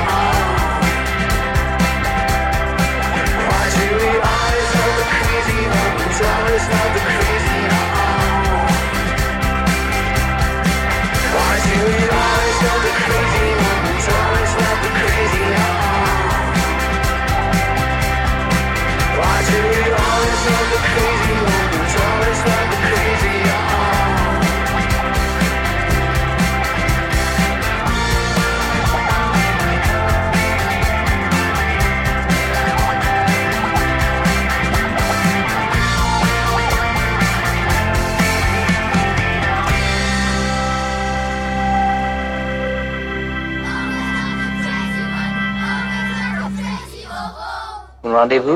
Rendez-vous?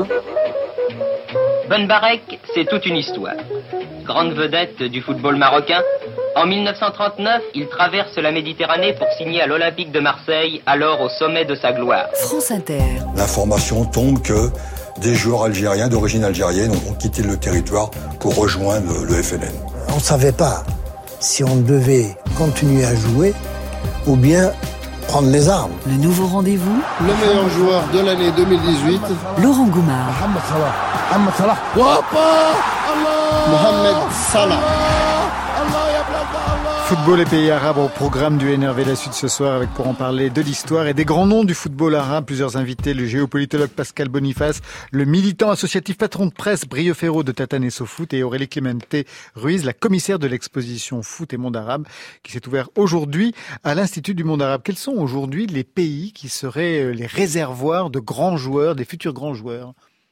Ben Barek, c'est toute une histoire. Grande vedette du football marocain, en mille neuf cent trente-neuf, il traverse la Méditerranée pour signer à l'Olympique de Marseille, alors au sommet de sa gloire.
France Inter.
L'information tombe que des joueurs algériens d'origine algérienne ont quitté le territoire pour rejoindre le F N N.
On ne savait pas si on devait continuer à jouer ou bien prendre les armes.
Le nouveau rendez-vous.
Le meilleur joueur de l'année deux mille dix-huit.
Laurent Goumard.
Mohamed Salah. Mohamed Salah. Wapa Allah. Mohamed Salah.
Football et pays arabes au programme du N R V La Sud ce soir, avec pour en parler de l'histoire et des grands noms du football arabe. Plusieurs invités, le géopolitologue Pascal Boniface, le militant associatif patron de presse Brio Ferro de Tatane Foot et Aurélie Clemente Ruiz, la commissaire de l'exposition Foot et Monde Arabe qui s'est ouverte aujourd'hui à l'Institut du Monde Arabe. Quels sont aujourd'hui les pays qui seraient les réservoirs de grands joueurs, des futurs grands joueurs ?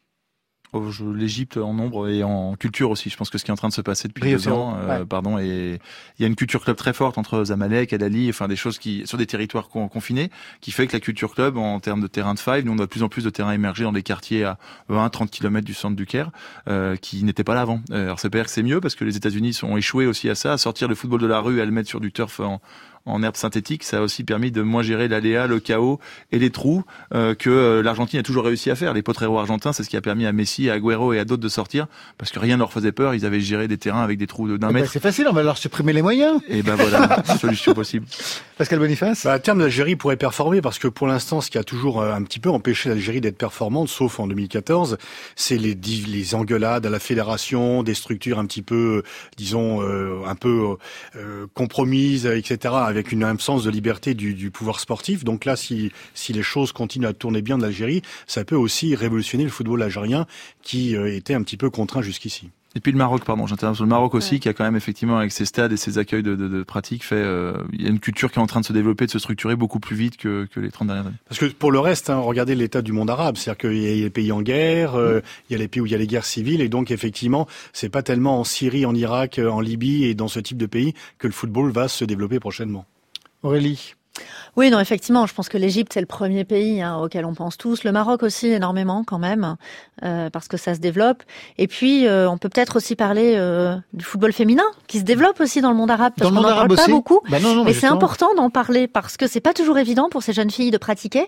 L'Égypte en nombre et en culture aussi. Je pense que ce qui est en train de se passer depuis
Brio
deux ans, euh,
ouais.
pardon, et il y a une culture club très forte entre Zamalek, Al Ahly, enfin des choses qui sur des territoires con, confinés, qui fait que la culture club en termes de terrain de five, nous on a de plus en plus de terrains émergés dans des quartiers à vingt à trente kilomètres du centre du Caire, euh, qui n'étaient pas là avant. Euh, alors c'est pas dire que c'est mieux parce que les États-Unis ont échoué aussi à ça, à sortir le football de la rue, à le mettre sur du turf en en herbe synthétique, ça a aussi permis de moins gérer l'aléa, le chaos et les trous euh, que euh, l'Argentine a toujours réussi à faire. Les potreros argentins, c'est ce qui a permis à Messi, à Agüero et à d'autres de sortir, parce que rien ne leur faisait peur. Ils avaient géré des terrains avec des trous de d'un
eh
mètre.
Ben c'est facile, on va leur supprimer les moyens.
Et ben voilà, solution possible.
Pascal Boniface.
Bah, à terme, l'Algérie pourrait performer parce que pour l'instant, ce qui a toujours euh, un petit peu empêché l'Algérie d'être performante, sauf en deux mille quatorze, c'est les, les engueulades à la fédération, des structures un petit peu, disons, euh, un peu euh, compromises, et cetera, avec une absence de liberté du, du pouvoir sportif. Donc là, si, si les choses continuent à tourner bien de l'Algérie, ça peut aussi révolutionner le football algérien qui euh, était un petit peu contraint jusqu'ici.
Et puis le Maroc, pardon, j'interviens sur le Maroc aussi, ouais. Qui a quand même effectivement avec ses stades et ses accueils de, de, de pratiques fait, euh, il y a une culture qui est en train de se développer, de se structurer beaucoup plus vite que, que les trente dernières années.
Parce que pour le reste, hein, regardez l'état du monde arabe, c'est-à-dire qu'il y a les pays en guerre, euh, il y a les pays où il y a les guerres civiles, et donc effectivement, c'est pas tellement en Syrie, en Irak, en Libye et dans ce type de pays que le football va se développer prochainement.
Aurélie.
Oui, non, effectivement, je pense que l'Égypte, c'est le premier pays hein, auquel on pense tous. Le Maroc aussi, énormément quand même, euh, parce que ça se développe. Et puis, euh, on peut peut-être aussi parler euh, du football féminin, qui se développe aussi dans le monde arabe, parce qu'on n'en parle pas beaucoup.
Bah non, non,
mais
justement.
C'est important d'en parler, parce que c'est pas toujours évident pour ces jeunes filles de pratiquer.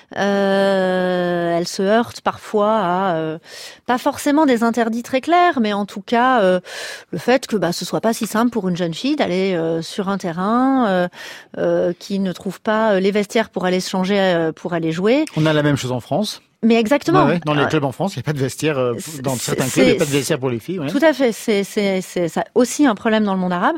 Euh, elles se heurtent parfois à, euh, pas forcément des interdits très clairs, mais en tout cas, euh, le fait que bah, ce soit pas si simple pour une jeune fille d'aller euh, sur un terrain euh, euh, qui ne trouve pas les vestiaires pour aller se changer, pour aller jouer.
On a la même chose en France.
Mais exactement.
Ouais, ouais. Dans les clubs en France, il n'y a pas de vestiaire. Euh, dans certains clubs, il n'y a pas de vestiaire pour les filles. Ouais.
Tout à fait. C'est, c'est, c'est ça aussi un problème dans le monde arabe.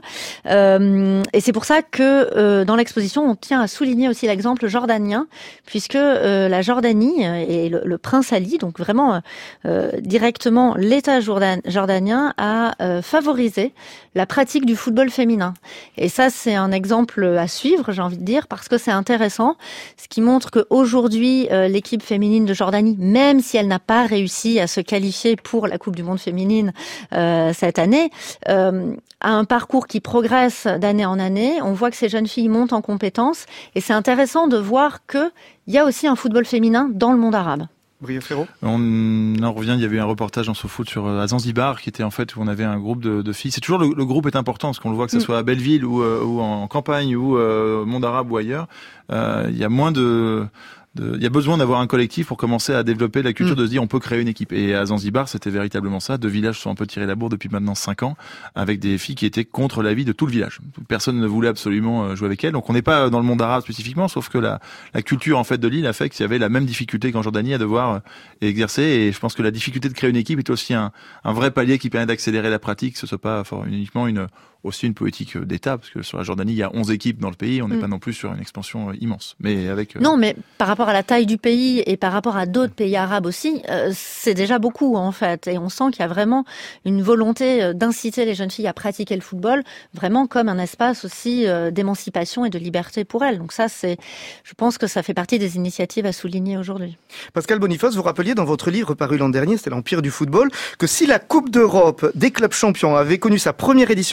Euh, et c'est pour ça que euh, dans l'exposition, on tient à souligner aussi l'exemple jordanien, puisque euh, la Jordanie et le, le prince Ali, donc vraiment euh, directement l'État jordan, jordanien, a euh, favorisé la pratique du football féminin. Et ça, c'est un exemple à suivre, j'ai envie de dire, parce que c'est intéressant, ce qui montre qu'aujourd'hui, euh, l'équipe féminine de Jordanie, même si elle n'a pas réussi à se qualifier pour la Coupe du Monde féminine euh, cette année, euh, a un parcours qui progresse d'année en année. On voit que ces jeunes filles montent en compétences et c'est intéressant de voir qu'il y a aussi un football féminin dans le monde arabe.
Brio Ferro.
On en revient, il y avait un reportage dans SoFoot sur à Zanzibar qui était en fait où on avait un groupe de, de filles. C'est toujours le, le groupe est important parce qu'on le voit que ce soit à Belleville ou, euh, ou en campagne ou euh, monde arabe ou ailleurs. Euh, il y a moins de il y a besoin d'avoir un collectif pour commencer à développer la culture mmh. de se dire on peut créer une équipe. Et à Zanzibar, c'était véritablement ça. Deux villages sont un peu tirés la bourre depuis maintenant cinq ans, avec des filles qui étaient contre l'avis de tout le village. Personne ne voulait absolument jouer avec elles. Donc on n'est pas dans le monde arabe spécifiquement, sauf que la, la culture en fait de l'île a fait qu'il y avait la même difficulté qu'en Jordanie à devoir exercer. Et je pense que la difficulté de créer une équipe est aussi un, un vrai palier qui permet d'accélérer la pratique, que ce soit pas uniquement une aussi une politique d'État, parce que sur la Jordanie, il y a onze équipes dans le pays, on n'est mmh. pas non plus sur une expansion immense. Mais avec euh...
Non, mais par rapport à la taille du pays et par rapport à d'autres pays arabes aussi, euh, c'est déjà beaucoup en fait. Et on sent qu'il y a vraiment une volonté d'inciter les jeunes filles à pratiquer le football, vraiment comme un espace aussi euh, d'émancipation et de liberté pour elles. Donc ça, c'est, je pense que ça fait partie des initiatives à souligner aujourd'hui.
Pascal Boniface, vous rappeliez dans votre livre paru l'an dernier, c'était l'Empire du football, que si la Coupe d'Europe des clubs champions avait connu sa première édition en cinquante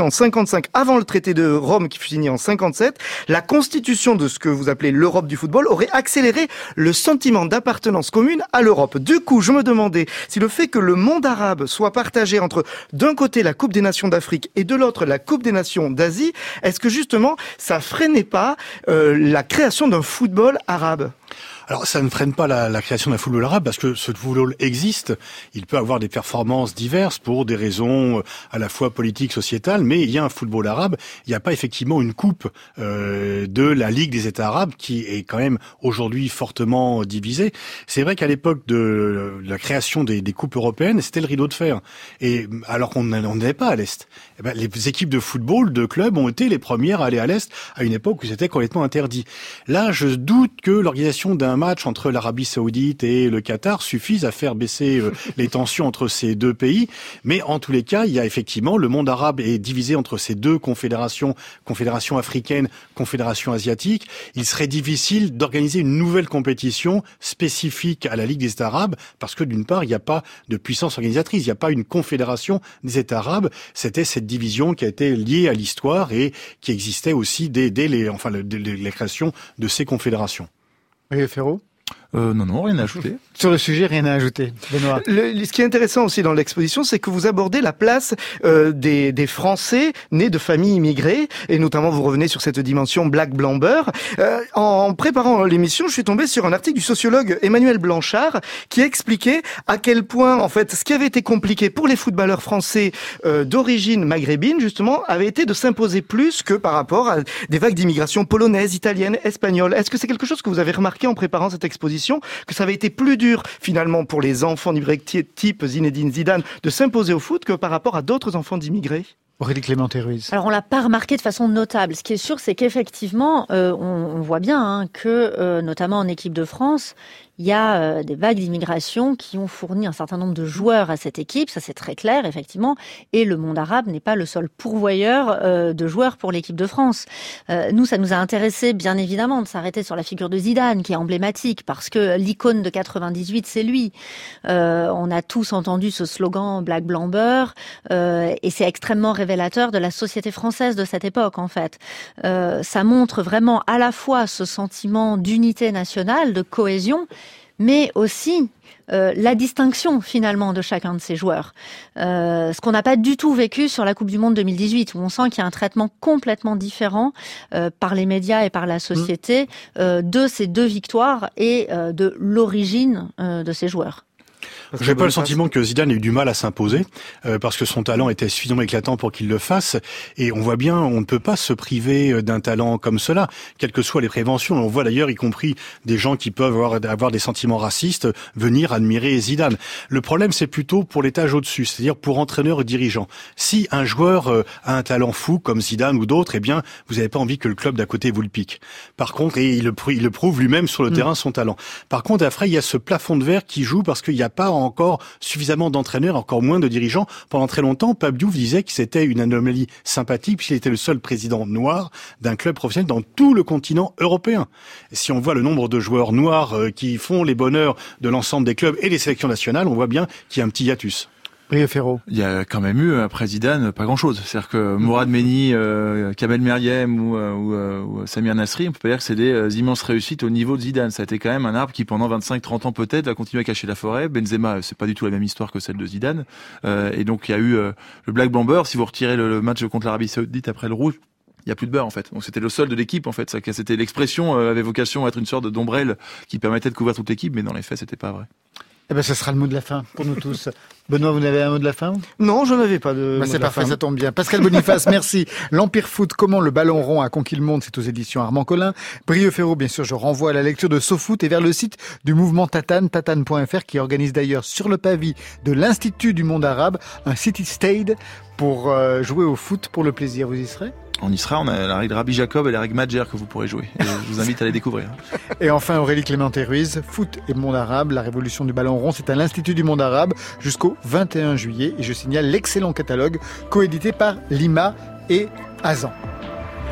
cinquante-cinq, avant le traité de Rome qui fut signé en cinquante-sept, la constitution de ce que vous appelez l'Europe du football aurait accéléré le sentiment d'appartenance commune à l'Europe. Du coup, je me demandais si le fait que le monde arabe soit partagé entre d'un côté la Coupe des Nations d'Afrique et de l'autre la Coupe des Nations d'Asie, est-ce que justement ça freinait pas euh, la création d'un football arabe ?
Alors, ça ne freine pas la, la création d'un football arabe parce que ce football existe. Il peut avoir des performances diverses pour des raisons à la fois politiques, sociétales, mais il y a un football arabe. Il n'y a pas effectivement une coupe euh, de la Ligue des États arabes qui est quand même aujourd'hui fortement divisée. C'est vrai qu'à l'époque de la création des, des coupes européennes, c'était le rideau de fer. Et alors qu'on n'allait pas à l'Est. Eh ben, les équipes de football, de clubs, ont été les premières à aller à l'Est à une époque où c'était complètement interdit. Là, je doute que l'organisation d'un match entre l'Arabie Saoudite et le Qatar suffise à faire baisser euh, les tensions entre ces deux pays. Mais en tous les cas, il y a effectivement, le monde arabe est divisé entre ces deux confédérations, confédération africaine, confédération asiatique. Il serait difficile d'organiser une nouvelle compétition spécifique à la Ligue des États arabes parce que d'une part, il n'y a pas de puissance organisatrice, il n'y a pas une confédération des États arabes. C'était cette division qui a été liée à l'histoire et qui existait aussi dès, dès les, enfin, le, dès la création de ces confédérations.
Et Ferro ?
Euh, non, non, rien à ajouter.
Sur le sujet, rien à ajouter. Benoît.
Le, ce qui est intéressant aussi dans l'exposition, c'est que vous abordez la place euh, des, des Français nés de familles immigrées, et notamment vous revenez sur cette dimension black blanc beurre. Euh, en préparant l'émission, je suis tombé sur un article du sociologue Emmanuel Blanchard qui expliquait à quel point, en fait, ce qui avait été compliqué pour les footballeurs français euh, d'origine maghrébine, justement, avait été de s'imposer plus que par rapport à des vagues d'immigration polonaise, italienne, espagnole. Est-ce que c'est quelque chose que vous avez remarqué en préparant cette exposition, que ça avait été plus dur finalement pour les enfants d'immigrés type Zinedine Zidane de s'imposer au foot que par rapport à d'autres enfants d'immigrés?
Aurélie Clémenté-Ruiz.
Alors on l'a pas remarqué de façon notable. Ce qui est sûr, c'est qu'effectivement, euh, on, on voit bien hein, que, euh, notamment en équipe de France, il y a euh, des vagues d'immigration qui ont fourni un certain nombre de joueurs à cette équipe, ça c'est très clair, effectivement, et le monde arabe n'est pas le seul pourvoyeur euh, de joueurs pour l'équipe de France. Euh, nous, ça nous a intéressé, bien évidemment, de s'arrêter sur la figure de Zidane, qui est emblématique, parce que l'icône de quatre-vingt-dix-huit, c'est lui. Euh, on a tous entendu ce slogan « Black Blanc Beurre euh, », et c'est extrêmement révélateur de la société française de cette époque, en fait. Euh, ça montre vraiment à la fois ce sentiment d'unité nationale, de cohésion, mais aussi euh, la distinction finalement de chacun de ces joueurs. Euh, ce qu'on n'a pas du tout vécu sur la Coupe du Monde deux mille dix-huit, où on sent qu'il y a un traitement complètement différent euh, par les médias et par la société euh, de ces deux victoires et euh, de l'origine euh, de ces joueurs.
J'ai pas le sentiment que Zidane ait eu du mal à s'imposer, euh, parce que son talent était suffisamment éclatant pour qu'il le fasse. Et on voit bien, on ne peut pas se priver d'un talent comme cela, quelles que soient les préventions. On voit d'ailleurs, y compris des gens qui peuvent avoir, avoir des sentiments racistes, venir admirer Zidane. Le problème, c'est plutôt pour l'étage au-dessus, c'est-à-dire pour entraîneurs et dirigeants. Si un joueur euh, a un talent fou, comme Zidane ou d'autres, eh bien, vous n'avez pas envie que le club d'à côté vous le pique. Par contre, et il le, il le prouve lui-même sur le mmh. terrain, son talent. Par contre, après, il y a ce plafond de verre qui joue parce qu'il n'y a pas encore suffisamment d'entraîneurs, encore moins de dirigeants. Pendant très longtemps, Pape Diouf disait que c'était une anomalie sympathique puisqu'il était le seul président noir d'un club professionnel dans tout le continent européen. Et si on voit le nombre de joueurs noirs euh, qui font les bonheurs de l'ensemble des clubs et des sélections nationales, on voit bien qu'il y a un petit hiatus.
Brieux Ferro.
Il y a quand même eu, après Zidane, pas grand-chose. C'est-à-dire que Mourad Meni, euh, Kamel Meriem ou, euh, ou, euh, ou Samir Nasri, on peut pas dire que c'est des euh, immenses réussites au niveau de Zidane. Ça a été quand même un arbre qui, pendant vingt-cinq trente ans peut-être, va continuer à cacher la forêt. Benzema, c'est pas du tout la même histoire que celle de Zidane. Euh, et donc, il y a eu euh, le Black Blanc Beurre. Si vous retirez le, le match contre l'Arabie Saoudite après le rouge, il y a plus de beurre en fait. Donc c'était le seul de l'équipe en fait. Ça, c'était l'expression euh, avait vocation à être une sorte d'ombrelle qui permettait de couvrir toute l'équipe, mais dans les faits, c'était pas vrai.
Eh ben, ce sera le mot de la fin pour nous tous. Benoît, vous n'avez un mot de la fin?
Non, je n'avais pas de.
Bah,
mot
c'est
de la
parfait,
fin.
ça tombe bien. Pascal Boniface, merci. L'Empire Foot, comment le ballon rond a conquis le monde, c'est aux éditions Armand Collin. Brieux Ferro, bien sûr, je renvoie à la lecture de SoFoot et vers le site du mouvement Tatane, tatane point f r, qui organise d'ailleurs sur le pavis de l'Institut du monde arabe un City Stade pour euh, jouer au foot pour le plaisir. Vous y serez?
On y sera, on a la règle Rabbi Jacob et la règle Madjer que vous pourrez jouer. Et je vous invite à les découvrir.
Et enfin, Aurélie Clémenté-Ruiz, foot et monde arabe, la révolution du ballon rond, c'est à l'Institut du monde arabe jusqu'au vingt et un juillet. Et je signale l'excellent catalogue coédité par Lima et Azan.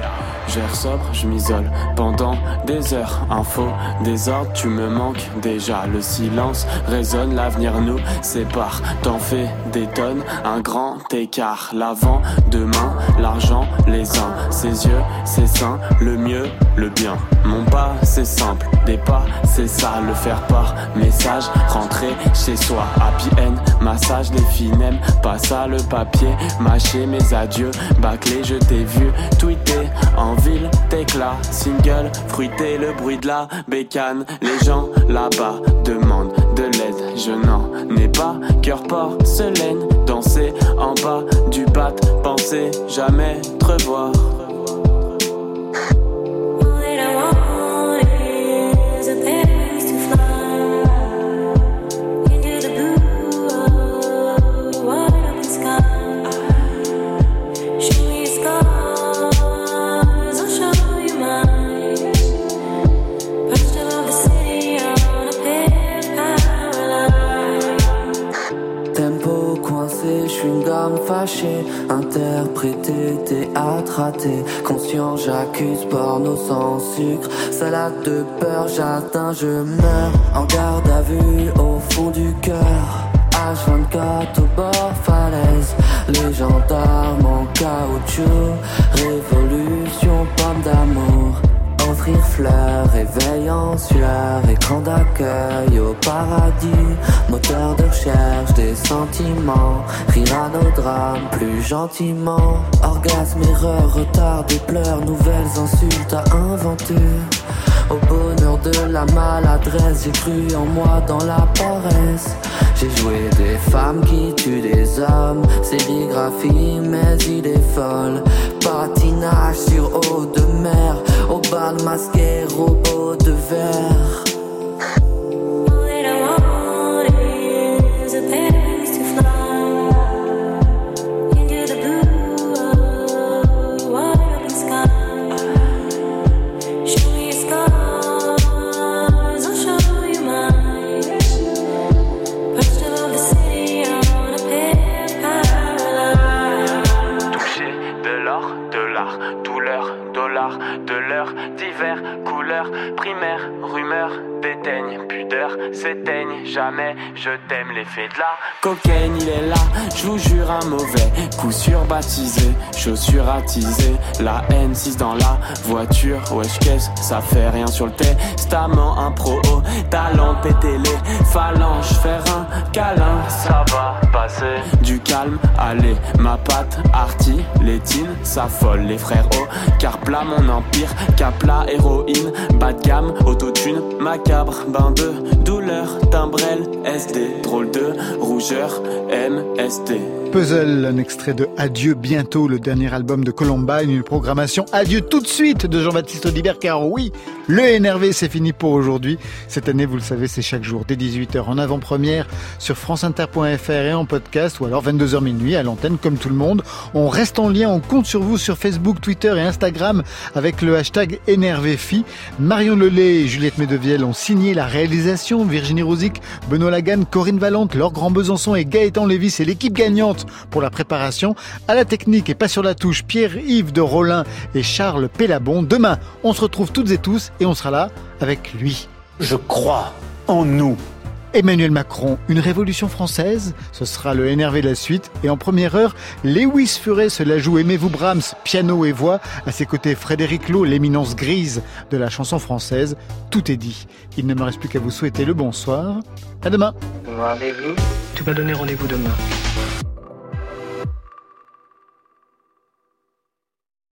gère sobre, je m'isole pendant des heures. Info, désordre, tu me manques déjà. Le silence résonne, l'avenir nous sépare. T'en fais des tonnes, un grand écart. L'avant, demain, l'argent, les uns. Ses yeux, ses seins, le mieux, le bien. Mon pas, c'est simple, des pas, c'est ça. Le faire part, message, rentrer chez soi. Happy end, massage, les filles n'aiment pas ça. Le papier, mâcher mes adieux. Bâclé, je t'ai vu tweeter en ville, t'éclat. Single, fruité, le bruit de la bécane. Les gens là-bas demandent de l'aide. Je n'en ai pas, cœur porcelaine. Danser en bas du bat, penser jamais te revoir.
Fâché, interprété, théâtre raté. Conscient, j'accuse porno sans sucre. Salade de peur, j'atteins, je meurs. En garde à vue, au fond du cœur. H vingt-quatre au bord falaise. Les gendarmes en caoutchouc. Révolution, pomme d'amour. Offrir fleurs, réveil en sueur. Écran d'accueil au paradis. Moteur de recherche des sentiments. Rire à nos drames plus gentiment. Orgasme, erreur, retard, des pleurs. Nouvelles insultes à inventer. Au bonheur de la maladresse, j'ai cru en moi dans la paresse. J'ai joué des femmes qui tuent des hommes. Sérigraphie, mes idées folles. Patinage sur eau de mer. Au bal masqué, robot de verre.
S'éteignent, jamais je t'aime. L'effet de la cocaïne, il est là. Je vous jure, un mauvais coup sûr baptisé. Chaussures attisées, la N six dans la voiture. Wesh, qu'est-ce, ça fait rien sur le testament. Un pro au talent, péter les phalanges. Faire un câlin, ça va passer. Du calme, allez, ma patte arty. Les teens s'affolent, les frères au carplat. Mon empire, capla, héroïne. Bas de gamme, autotune, macabre. Bain de douleur, timbrel, S D. Drôle de rougeur, M S T.
Puzzle, un extrait de Adieu bientôt, le dernier album de Columbine, une programmation Adieu tout de suite de Jean-Baptiste Audibert, car oui, le N R V c'est fini pour aujourd'hui. Cette année, vous le savez, c'est chaque jour dès dix-huit heures en avant-première sur franceinter point f r et en podcast, ou alors vingt-deux heures minuit à l'antenne comme tout le monde. On reste en lien, on compte sur vous sur Facebook, Twitter et Instagram avec le hashtag N R V F I. Marion Lelay et Juliette Medevielle ont signé la réalisation, Virginie Rosic, Benoît Lagan, Corinne Valente, Laure Grand-Besançon et Gaëtan Lévis, c'est l'équipe gagnante pour la préparation. À la technique et pas sur la touche, Pierre-Yves de Rollin et Charles Pellabon. Demain, on se retrouve toutes et tous et on sera là avec lui.
Je crois en nous.
Emmanuel Macron, une révolution française, ce sera le N R V de la suite. Et en première heure, Lewis Furet se la joue Aimez-vous Brahms, piano et voix. À ses côtés, Frédéric Loh, l'éminence grise de la chanson française. Tout est dit. Il ne me reste plus qu'à vous souhaiter le bonsoir. À demain.
Rendez-vous. Tu vas donner rendez-vous demain.